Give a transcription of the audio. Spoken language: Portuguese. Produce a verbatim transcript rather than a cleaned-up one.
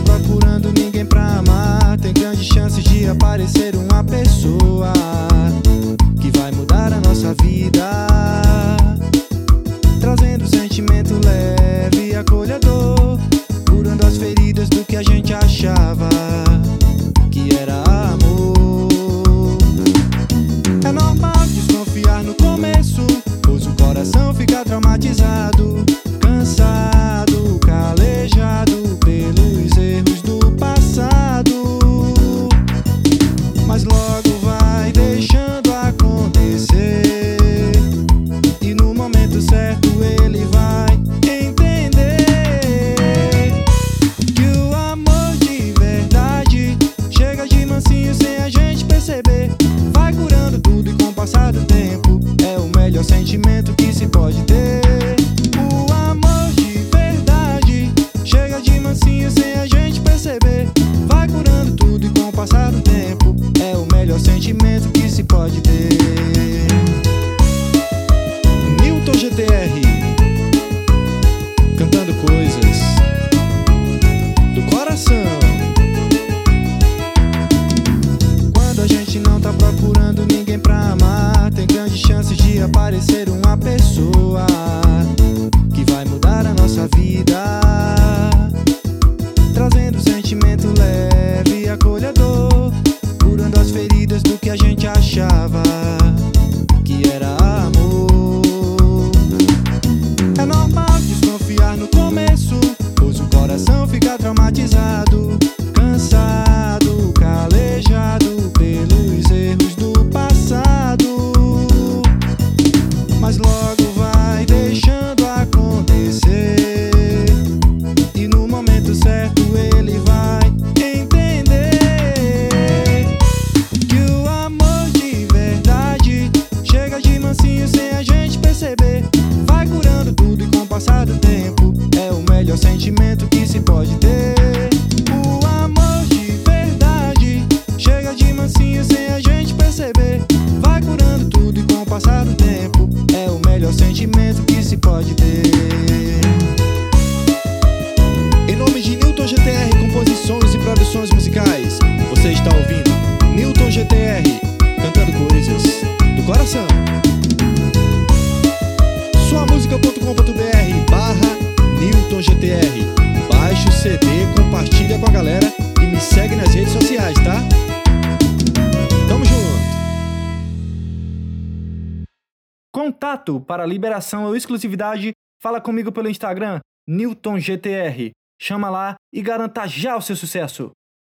procurando ninguém pra amar, tem grandes chances de aparecer uma pessoa que vai mudar a nossa vida, trazendo sentimento leve e acolhedor, curando as feridas do que a gente achava que era amor. É normal desconfiar no começo, pois o coração fica traumatizado, cansado, calejado pelos erros do passado, mas logo vai deixando acontecer, e no momento certo ele vai entender que o amor de verdade chega de mansinho sem a gente perceber, vai curando tudo e com o passar do tempo é o melhor sentimento que se pode ter. O amor de verdade chega de mansinho sem a gente perceber, vai curando tudo e com o passar do tempo é o melhor sentimento que se pode ter. Newton G T R cantando coisas do coração. Quando a gente não tá procurando ninguém pra amar, tem grandes chances de aparecer uma pessoa que vai mudar a nossa vida, trazendo sentimento leve e acolhedor, curando as feridas do que a gente achava que era amor. É normal desconfiar no começo, pois o coração fica traumatizado, cansado, calejado pelos erros do passado, mas logo vai deixando acontecer, e no momento certo ele vai entender que o amor de verdade chega de mansinho sem a gente perceber, vai curando tudo e com o passar do tempo é o melhor sentimento que se pode ter. O amor de verdade chega de mansinho sem a gente perceber, vai curando tudo e com o passar do tempo é o melhor sentimento que se pode ter. Em nome de Newton G T R Composições e Produções Musicais, você está ouvindo Newton G T R cantando coisas do coração. sua música ponto com ponto br barra Newton G T R. Baixe o C D, compartilha com a galera e me segue nas redes sociais, tá? Tamo junto! Contato para liberação ou exclusividade, fala comigo pelo Instagram, Newton G T R. Chama lá e garanta já o seu sucesso.